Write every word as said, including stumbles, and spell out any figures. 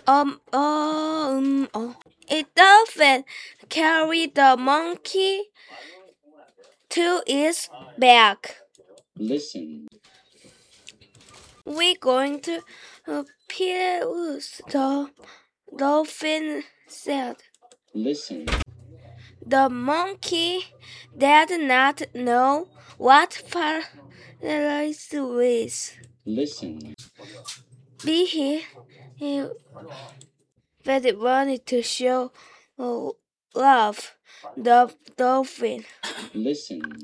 Um, um, oh. A dolphin carried the monkey to its back. Listen. We're going to uh, pierce the dolphin said. Listen. The monkey did not know what paralyzed was. Listen. Be he, he but wanted to show uh, love the dolphin. Listen.